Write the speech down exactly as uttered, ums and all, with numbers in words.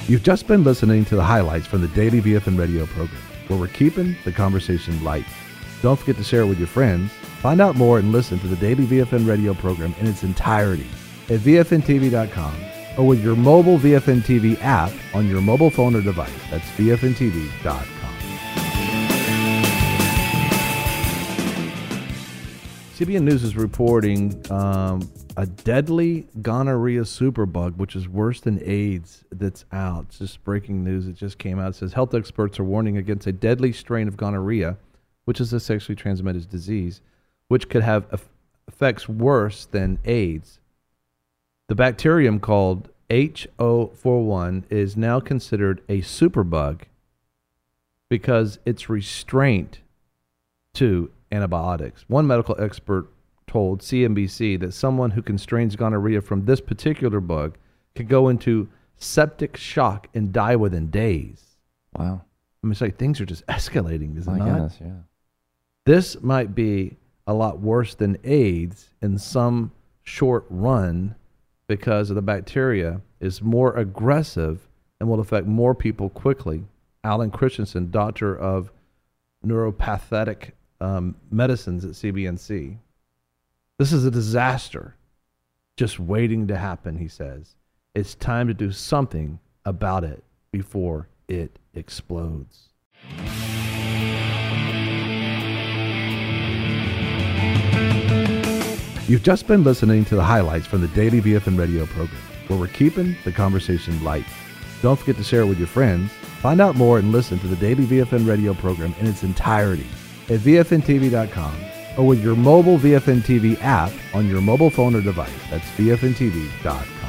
You've just been listening to the highlights from the Daily V F N Radio program, where we're keeping the conversation light. Don't forget to share it with your friends. Find out more and listen to the Daily V F N Radio program in its entirety at V F N T V dot com or with your mobile V F N T V app on your mobile phone or device. That's V F N T V dot com. C B N News is reporting um, a deadly gonorrhea superbug, which is worse than AIDS, that's out. It's just breaking news. It just came out. It says health experts are warning against a deadly strain of gonorrhea, which is a sexually transmitted disease, which could have eff- effects worse than AIDS. The bacterium called H O forty-one is now considered a superbug because it's restraint to antibiotics. One medical expert told C N B C that someone who constrains gonorrhea from this particular bug could go into septic shock and die within days. Wow. I mean, it's like things are just escalating, is it I not? guess, yeah. This might be a lot worse than AIDS in some short run because of the bacteria is more aggressive and will affect more people quickly. Alan Christensen, doctor of neuropathic um, medicines at C B N C. This is a disaster just waiting to happen, he says. It's time to do something about it before it explodes. You've just been listening to the highlights from the Daily V F N Radio program, where we're keeping the conversation light. Don't forget to share it with your friends. Find out more and listen to the Daily V F N Radio program in its entirety at V F N T V dot com or with your mobile V F N T V app on your mobile phone or device. That's V F N T V dot com.